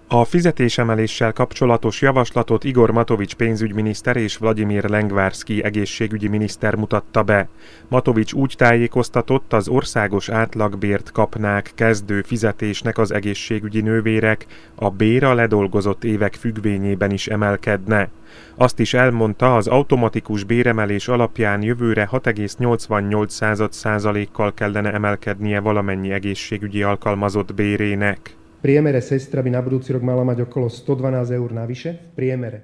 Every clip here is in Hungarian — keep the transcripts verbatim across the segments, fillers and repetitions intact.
A fizetésemeléssel kapcsolatos javaslatot Igor Matovics pénzügyminiszter és Vladimir Lengvarszky egészségügyi miniszter mutatta be. Matovics úgy tájékoztatott, az országos átlagbért kapnák kezdő fizetésnek az egészségügyi nővérek, a bér a ledolgozott évek függvényében is emelkedne. Azt is elmondta, az automatikus béremelés alapján jövőre hat egész nyolcvannyolc százalékkal kellene emelkednie valamennyi egészségügyi alkalmazott bérének. V priemere sestra by na budúci rok mala mať okolo stodvanásť eur navyše, v priemere.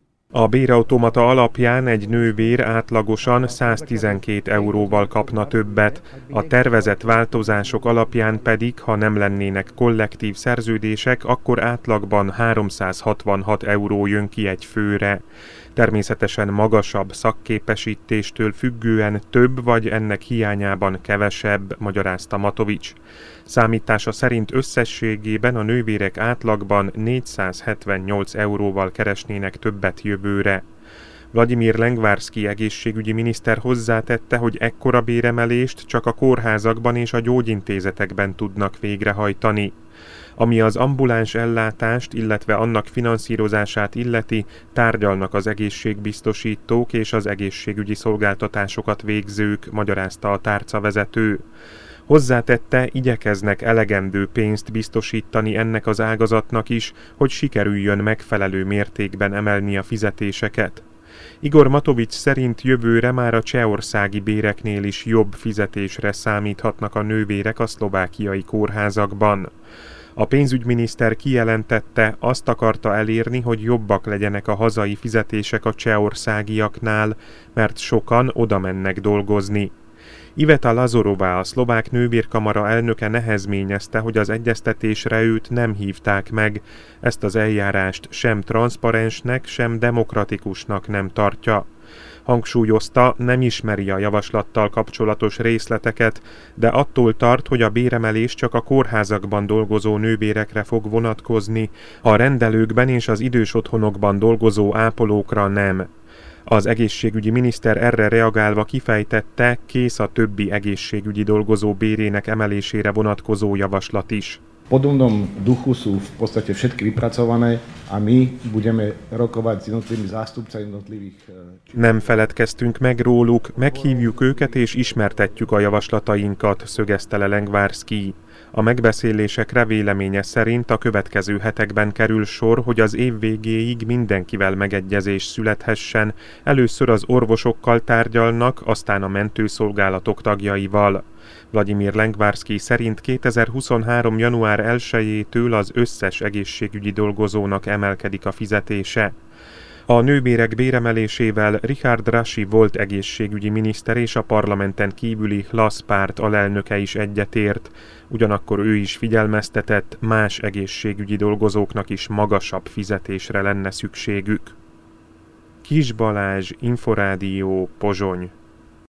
A bérautomata alapján egy nővér átlagosan száztizenkét euróval kapna többet, a tervezett változások alapján pedig, ha nem lennének kollektív szerződések, akkor átlagban háromszázhatvanhat euró jön ki egy főre. Természetesen magasabb szakképesítéstől függően több vagy ennek hiányában kevesebb, magyarázta Matovics. Számítása szerint összességében a nővérek átlagban négyszázhetvennyolc euróval keresnének többet jövőre. Vladimir Lengvarszky egészségügyi miniszter hozzátette, hogy ekkora béremelést csak a kórházakban és a gyógyintézetekben tudnak végrehajtani. Ami az ambuláns ellátást, illetve annak finanszírozását illeti, tárgyalnak az egészségbiztosítók és az egészségügyi szolgáltatásokat végzők, magyarázta a tárcavezető. Hozzátette, igyekeznek elegendő pénzt biztosítani ennek az ágazatnak is, hogy sikerüljön megfelelő mértékben emelni a fizetéseket. Igor Matovics szerint jövőre már a csehországi béreknél is jobb fizetésre számíthatnak a nővérek a szlovákiai kórházakban. A pénzügyminiszter kijelentette, azt akarta elérni, hogy jobbak legyenek a hazai fizetések a csehországiaknál, mert sokan oda mennek dolgozni. Iveta Lazorová, a szlovák nővérkamara elnöke nehezményezte, hogy az egyeztetésre őt nem hívták meg, ezt az eljárást sem transzparensnek, sem demokratikusnak nem tartja. Hangsúlyozta, nem ismeri a javaslattal kapcsolatos részleteket, de attól tart, hogy a béremelés csak a kórházakban dolgozó nővérekre fog vonatkozni, a rendelőkben és az idős otthonokban dolgozó ápolókra nem. Az egészségügyi miniszter erre reagálva kifejtette, kész a többi egészségügyi dolgozó bérének emelésére vonatkozó javaslat is. V podobnom duchu sú v podstate všetky vypracované a my budeme rokovať s jednotlivými zástupcami jednotlivých. Nem feledkeztünk meg róluk, meghívjuk őket és ismertetjük a javaslatainkat, szögezte le Lengvarszky. A megbeszélésekre véleménye szerint a következő hetekben kerül sor, hogy az év végéig mindenkivel megegyezés születhessen, először az orvosokkal tárgyalnak, aztán a mentőszolgálatok tagjaival. Vladimir Lengvarszky szerint kétezer-huszonhárom. január elsejétől az összes egészségügyi dolgozónak emelkedik a fizetése. A nőbérek béremelésével Richard Raši volt egészségügyi miniszter és a parlamenten kívüli Hlas párt alelnöke is egyetért, ugyanakkor ő is figyelmeztetett, más egészségügyi dolgozóknak is magasabb fizetésre lenne szükségük. Kis Balázs, Inforádió, Pozsony.